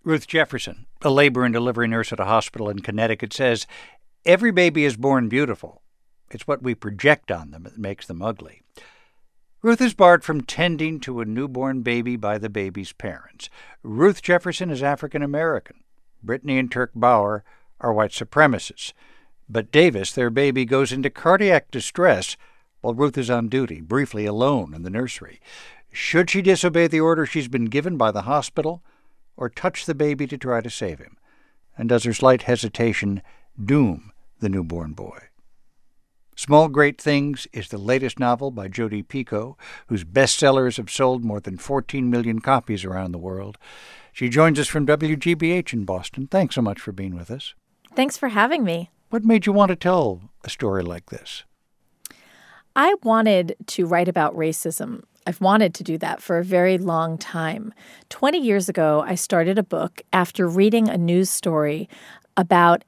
Ruth Jefferson, a labor and delivery nurse at a hospital in Connecticut, says every baby is born beautiful. It's what we project on them that makes them ugly. Ruth is barred from tending to a newborn baby by the baby's parents. Ruth Jefferson is African American. Brittany and Turk Bauer are white supremacists. But Davis, their baby, goes into cardiac distress while Ruth is on duty, briefly alone in the nursery. Should she disobey the order she's been given by the hospital or touch the baby to try to save him? And does her slight hesitation doom the newborn boy? Small Great Things is the latest novel by Jodi Picoult, whose bestsellers have sold more than 14 million copies around the world. She joins us from WGBH in Boston. Thanks so much for being with us. Thanks for having me. What made you want to tell a story like this? I wanted to write about racism. I've wanted to do that for a very long time. 20 years ago, I started a book after reading a news story about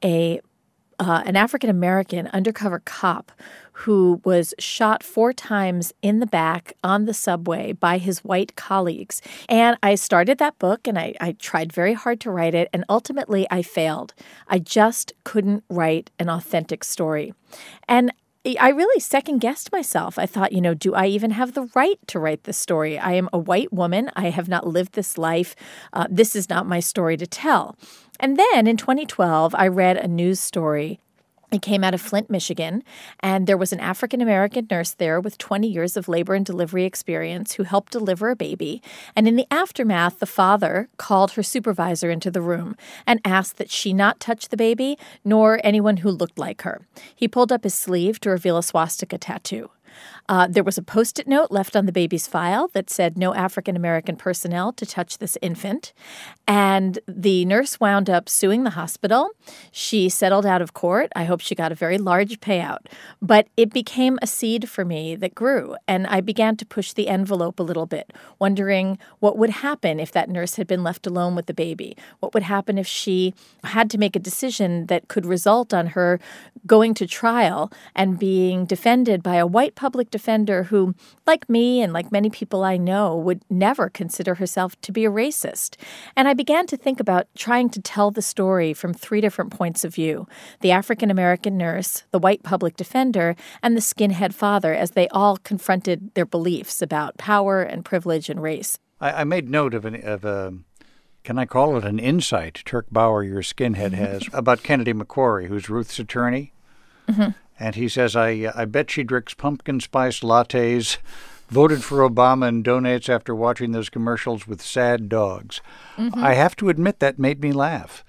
an African-American undercover cop who was shot 4 times in the back on the subway by his white colleagues. And I started that book, and I tried very hard to write it, and ultimately I failed. I just couldn't write an authentic story. And I really second-guessed myself. I thought, do I even have the right to write this story? I am a white woman. I have not lived this life. This is not my story to tell. And then in 2012, I read a news story. It came out of Flint, Michigan, and there was an African-American nurse there with 20 years of labor and delivery experience who helped deliver a baby. And in the aftermath, the father called her supervisor into the room and asked that she not touch the baby, nor anyone who looked like her. He pulled up his sleeve to reveal a swastika tattoo. There was a Post-it note left on the baby's file that said no African-American personnel to touch this infant. And the nurse wound up suing the hospital. She settled out of court. I hope she got a very large payout. But it became a seed for me that grew. And I began to push the envelope a little bit, wondering what would happen if that nurse had been left alone with the baby. What would happen if she had to make a decision that could result on her going to trial and being defended by a white public defender who, like me and like many people I know, would never consider herself to be a racist. And I began to think about trying to tell the story from 3 different points of view: the African-American nurse, the white public defender, and the skinhead father, as they all confronted their beliefs about power and privilege and race. I made note of can I call it an insight Turk Bauer, your skinhead, has about Kennedy McQuarrie, who's Ruth's attorney. Mm-hmm. And he says, I bet she drinks pumpkin spice lattes, voted for Obama, and donates after watching those commercials with sad dogs. Mm-hmm. I have to admit that made me laugh.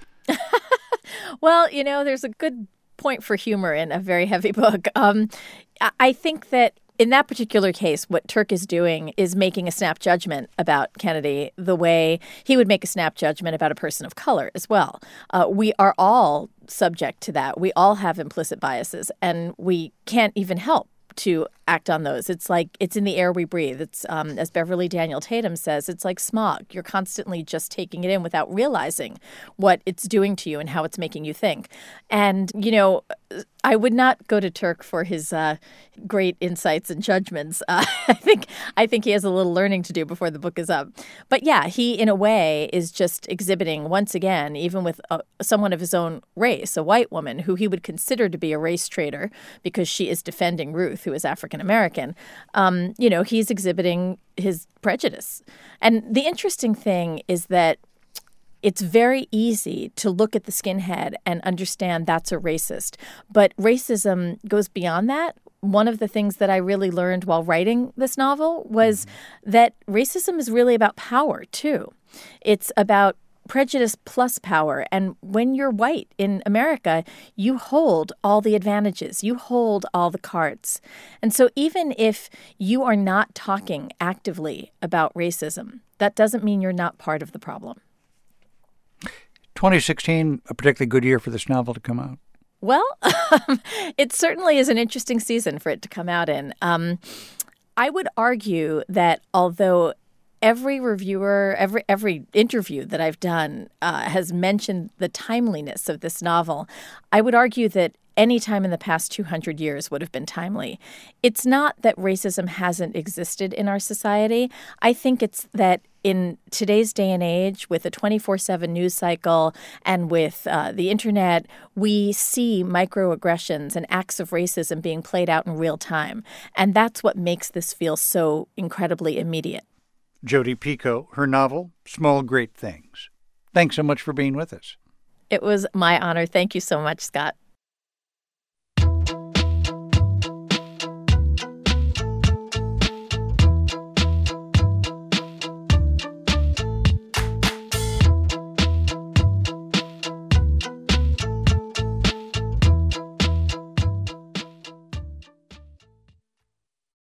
Well, there's a good point for humor in a very heavy book. I think that in that particular case, what Turk is doing is making a snap judgment about Kennedy the way he would make a snap judgment about a person of color as well. We are all subject to that. We all have implicit biases, and we can't even help to act on those. It's like it's in the air we breathe. It's as Beverly Daniel Tatum says, it's like smog. You're constantly just taking it in without realizing what it's doing to you and how it's making you think. And, I would not go to Turk for his great insights and judgments. I think he has a little learning to do before the book is up. But yeah, he, in a way, is just exhibiting, once again, even with someone of his own race, a white woman who he would consider to be a race traitor because she is defending Ruth, who is African American. He's exhibiting his prejudice. And the interesting thing is that it's very easy to look at the skinhead and understand that's a racist. But racism goes beyond that. One of the things that I really learned while writing this novel was that racism is really about power, too. It's about prejudice plus power. And when you're white in America, you hold all the advantages. You hold all the cards. And so even if you are not talking actively about racism, that doesn't mean you're not part of the problem. 2016, a particularly good year for this novel to come out? Well, it certainly is an interesting season for it to come out in. I would argue that although every reviewer, every interview that I've done has mentioned the timeliness of this novel, I would argue that any time in the past 200 years would have been timely. It's not that racism hasn't existed in our society. I think it's that in today's day and age, with a 24/7 news cycle and with the internet, we see microaggressions and acts of racism being played out in real time. And that's what makes this feel so incredibly immediate. Jodi Picoult, her novel, Small Great Things. Thanks so much for being with us. It was my honor. Thank you so much, Scott.